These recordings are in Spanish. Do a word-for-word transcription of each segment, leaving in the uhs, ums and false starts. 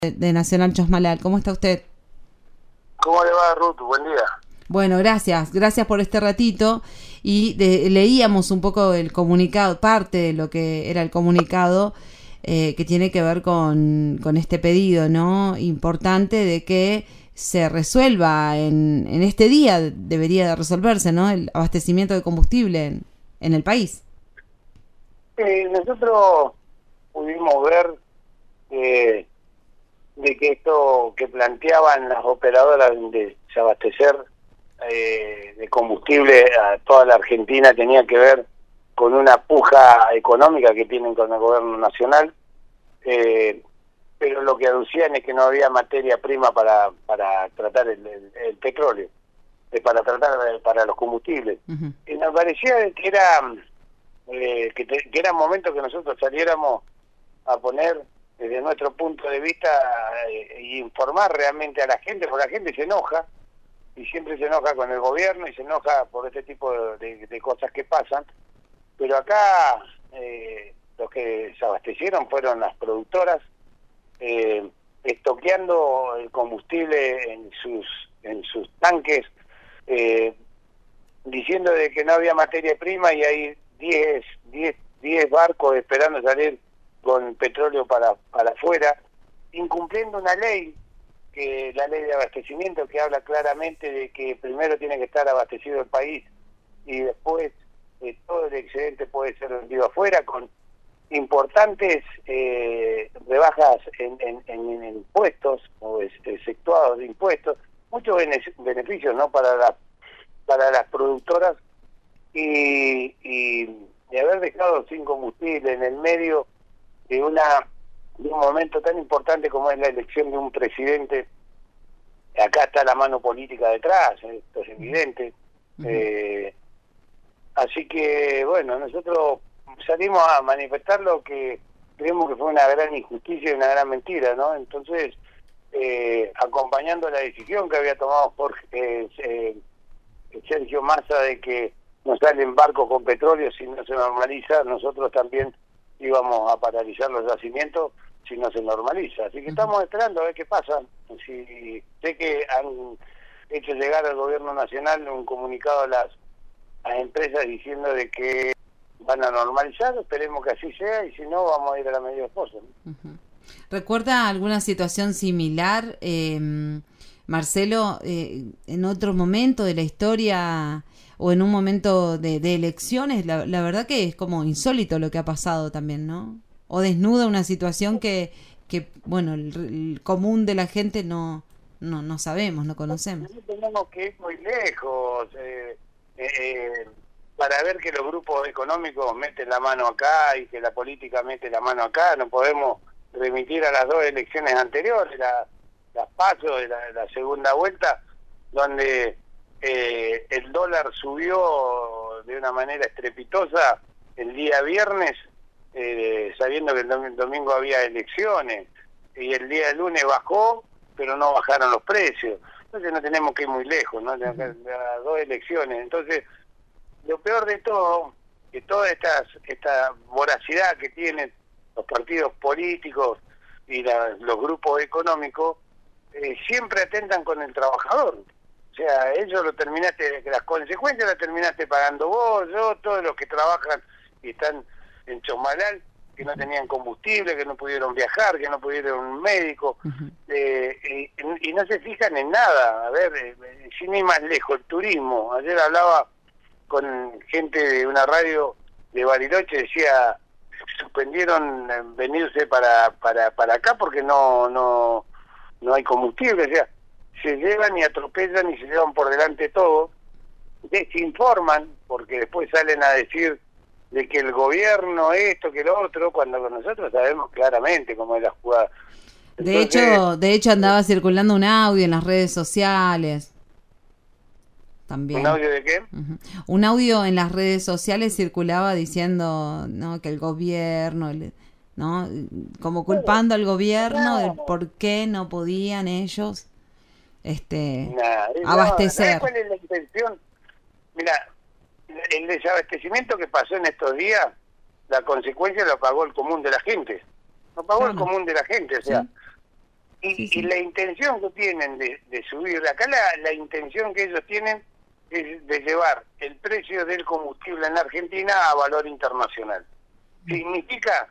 de, de Nacional Chosmalal. ¿Cómo está usted? ¿Cómo le va, Ruth? Buen día. Bueno, gracias, gracias por este ratito. Y de, leíamos un poco el comunicado, parte de lo que era el comunicado, eh, que tiene que ver con, con este pedido, ¿no? Importante de que se resuelva en, en este día, debería de resolverse, ¿no? El abastecimiento de combustible en, en el país. Eh, nosotros pudimos ver eh, de que esto que planteaban las operadoras de abastecer eh, de combustible a toda la Argentina tenía que ver con una puja económica que tienen con el gobierno nacional, eh, pero lo que aducían es que no había materia prima para para tratar el, el, el petróleo, eh, para tratar para los combustibles. Uh-huh. Y nos parecía que era eh, que, te, que era momento que nosotros saliéramos a poner desde nuestro punto de vista eh, y informar realmente a la gente, porque la gente se enoja y siempre se enoja con el gobierno y se enoja por este tipo de, de, de cosas que pasan, pero acá eh, los que se abastecieron fueron las productoras, eh, estoqueando el combustible en sus en sus tanques, eh, diciendo de que no había materia prima y hay diez barcos esperando salir con petróleo para para afuera, incumpliendo una ley, que la ley de abastecimiento, que habla claramente de que primero tiene que estar abastecido el país y después eh, todo el excedente puede ser vendido afuera, con importantes eh, rebajas en, en, en, en impuestos o exceptuados de impuestos, muchos beneficios, ¿no?, para las para las productoras, y, y de haber dejado sin combustible en el medio de una de un momento tan importante como es la elección de un presidente. Acá está la mano política detrás, esto es evidente. Uh-huh. eh, así que bueno, nosotros salimos a manifestar lo que creemos que fue una gran injusticia y una gran mentira, ¿no? Entonces, eh, acompañando la decisión que había tomado Jorge, eh, eh, Sergio Massa, de que no salen barcos con petróleo si no se normaliza, nosotros también íbamos a paralizar los yacimientos si no se normaliza. Así que estamos esperando a ver qué pasa. Si sé que han hecho llegar al gobierno nacional un comunicado a las, a las empresas diciendo de que van a normalizar, esperemos que así sea, y si no vamos a ir a la medida esposa, ¿no? Uh-huh. ¿Recuerda alguna situación similar, eh, Marcelo, eh, en otro momento de la historia o en un momento de, de elecciones? La, la verdad que es como insólito lo que ha pasado también, ¿no? O desnuda una situación que, que bueno, el, el común de la gente no, no no sabemos, no conocemos. No tenemos que ir muy lejos eh, eh, para ver que los grupos económicos meten la mano acá y que la política mete la mano acá. No podemos remitir a las dos elecciones anteriores, la, las PASO de la, la segunda vuelta, donde eh, el dólar subió de una manera estrepitosa el día viernes, Eh, sabiendo que el domingo había elecciones, y el día lunes bajó, pero no bajaron los precios. Entonces no tenemos que ir muy lejos, ¿no? Las dos elecciones. Entonces, lo peor de todo, que toda estas, esta voracidad que tienen los partidos políticos y la, los grupos económicos, eh, siempre atentan con el trabajador. O sea, ellos lo terminaste, las consecuencias las terminaste pagando vos, yo, todos los que trabajan y están en Chosmalal, que no tenían combustible, que no pudieron viajar, que no pudieron un médico, uh-huh. eh, y, y no se fijan en nada. A ver, eh, sin ir más lejos, el turismo. Ayer hablaba con gente de una radio de Bariloche, decía, suspendieron venirse para para para acá porque no no no hay combustible. O sea, se llevan y atropellan y se llevan por delante todo, desinforman, porque después salen a decir de que el gobierno esto, que lo otro, cuando nosotros sabemos claramente cómo es la jugada. Entonces, de hecho, de hecho andaba circulando un audio en las redes sociales. También. ¿Un audio de qué? Uh-huh. Un audio en las redes sociales circulaba diciendo, ¿no?, que el gobierno, ¿no?, como culpando al gobierno de por qué no podían ellos este nah, abastecer. No, ¿cuál es la intención? Mira, el desabastecimiento que pasó en estos días, la consecuencia lo pagó el común de la gente. Lo pagó claro. el común de la gente, o sea, Y, sí, sí. y la intención que tienen de, de subir, acá la, la intención que ellos tienen es de llevar el precio del combustible en Argentina a valor internacional. Significa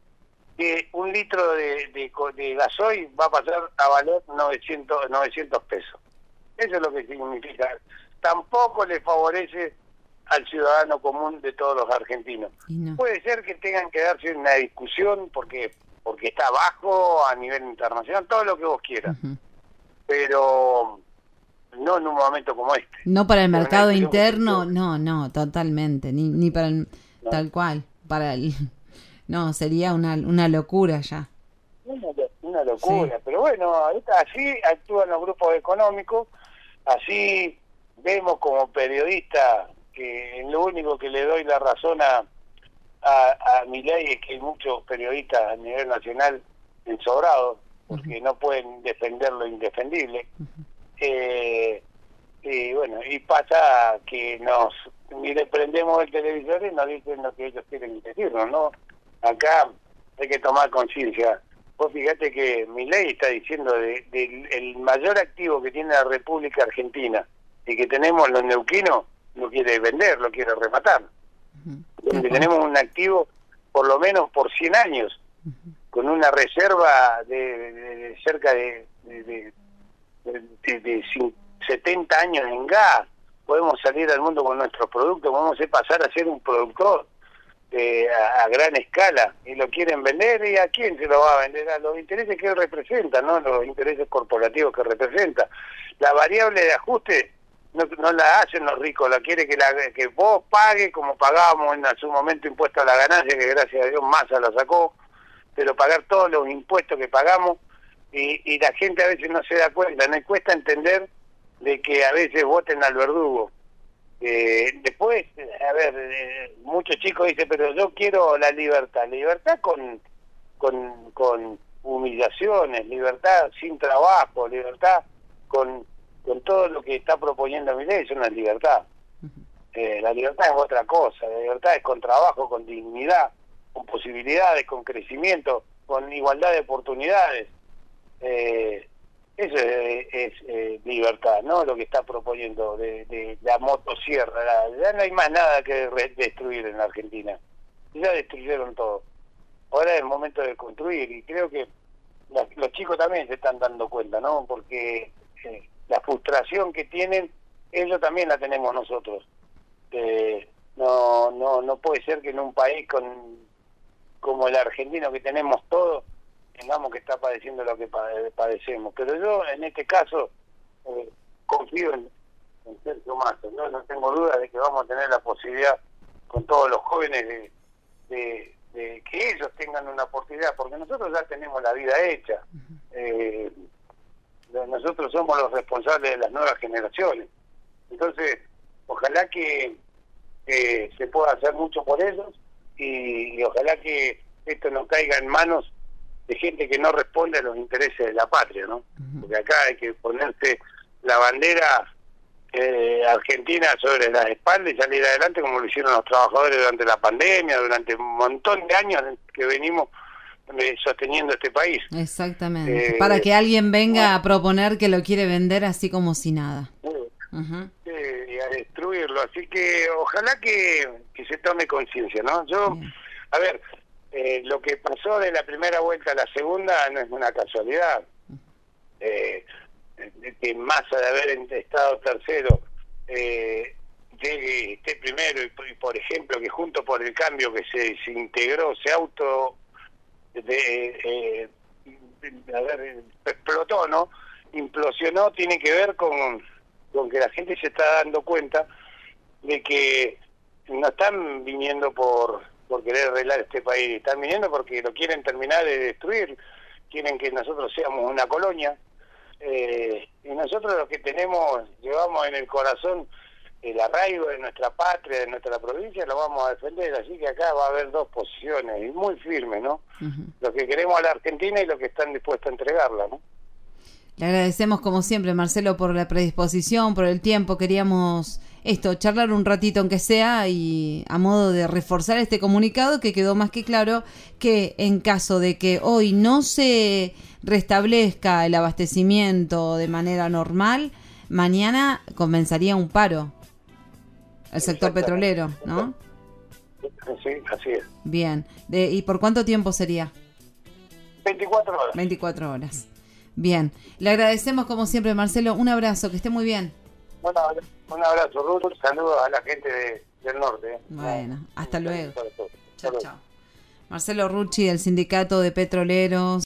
que un litro de, de, de gasoil va a pasar a valor novecientos, novecientos pesos. Eso es lo que significa. Tampoco le favorece al ciudadano común de todos los argentinos. No. Puede ser que tengan que darse una discusión porque porque está bajo a nivel internacional, todo lo que vos quieras, uh-huh. pero no en un momento como este. No para el mercado interno, no, no, totalmente, ni ni para el, no. tal cual, para el, no, sería una una locura ya. Una, una locura, sí. Pero bueno, ahorita así actúan los grupos económicos, así vemos como periodista que lo único que le doy la razón a a, a Milei es que hay muchos periodistas a nivel nacional ensobrados, porque uh-huh. no pueden defender lo indefendible. Uh-huh. Eh, y bueno, y pasa que nos mire, prendemos el televisor y nos dicen lo que ellos quieren decirnos, ¿no? Acá hay que tomar conciencia. Vos fíjate que Milei está diciendo de, de el mayor activo que tiene la República Argentina y que tenemos los neuquinos, lo quiere vender, lo quiere rematar. Uh-huh. Donde uh-huh. tenemos un activo por lo menos por cien años, uh-huh. con una reserva de, de, de cerca de, de, de, de, de, de setenta años en gas. Podemos salir al mundo con nuestros productos, podemos pasar a ser un productor eh, a, a gran escala, y lo quieren vender, ¿y a quién se lo va a vender? A los intereses que él representa, ¿no? Los intereses corporativos que representa. La variable de ajuste No, no la hacen los ricos, la quiere que la que vos pagues como pagábamos en su momento impuesto a la ganancia, que gracias a Dios Massa la sacó, pero pagar todos los impuestos que pagamos, y, y la gente a veces no se da cuenta, no cuesta entender de que a veces voten al verdugo. Eh, después, a ver, eh, muchos chicos dicen, pero yo quiero la libertad, libertad con, con, con humillaciones, libertad sin trabajo, libertad con... con todo lo que está proponiendo Milei, es una libertad. Eh, la libertad es otra cosa, la libertad es con trabajo, con dignidad, con posibilidades, con crecimiento, con igualdad de oportunidades. Eh, eso es, es eh, libertad, ¿no? Lo que está proponiendo de, de la motosierra. La, ya no hay más nada que re- destruir en la Argentina. Ya destruyeron todo. Ahora es el momento de construir, y creo que la, los chicos también se están dando cuenta, ¿no? Porque... Eh, la frustración que tienen, ellos también la tenemos nosotros. Eh, no no no puede ser que en un país con como el argentino, que tenemos todo, tengamos que estar padeciendo lo que padecemos. Pero yo, en este caso, eh, confío en, en Sergio Massa. ¿no? no tengo duda de que vamos a tener la posibilidad, con todos los jóvenes, de, de, de que ellos tengan una oportunidad, porque nosotros ya tenemos la vida hecha. Eh, nosotros somos los responsables de las nuevas generaciones. Entonces, ojalá que eh, se pueda hacer mucho por ellos, y, y ojalá que esto no caiga en manos de gente que no responde a los intereses de la patria, ¿no? Porque acá hay que ponerse la bandera eh, argentina sobre las espaldas y salir adelante, como lo hicieron los trabajadores durante la pandemia, durante un montón de años que venimos sosteniendo este país. Exactamente. Eh, Para que alguien venga no. a proponer que lo quiere vender así como si nada. Uh, uh-huh. eh, y a destruirlo. Así que ojalá que, que se tome conciencia, ¿no? Yo, Bien. a ver, eh, lo que pasó de la primera vuelta a la segunda no es una casualidad. Eh, que Massa, de haber estado tercero, eh, llegue, esté primero, y, y por ejemplo que Juntos por el Cambio, que se, se integró, se auto de, eh, a ver, explotó, ¿no? Implosionó, tiene que ver con, con que la gente se está dando cuenta de que no están viniendo por, por querer arreglar este país, están viniendo porque lo quieren terminar de destruir, quieren que nosotros seamos una colonia, eh, y nosotros lo que tenemos, llevamos en el corazón el arraigo de nuestra patria, de nuestra provincia, lo vamos a defender. Así que acá va a haber dos posiciones, y muy firmes, ¿no? Uh-huh. Los que queremos a la Argentina y los que están dispuestos a entregarla, ¿no? Le agradecemos como siempre, Marcelo, por la predisposición, por el tiempo. Queríamos esto, charlar un ratito aunque sea, y a modo de reforzar este comunicado que quedó más que claro que en caso de que hoy no se restablezca el abastecimiento de manera normal, mañana comenzaría un paro el sector petrolero, ¿no? Sí, así es. Bien. De, ¿y por cuánto tiempo sería? veinticuatro horas. veinticuatro horas. Bien. Le agradecemos como siempre, Marcelo. Un abrazo, que esté muy bien. Bueno, un abrazo, Ruth. Saludos a la gente de, del norte. Bueno, hasta luego. Chao, Chao, chao. Marcelo Rucci, del Sindicato de Petroleros.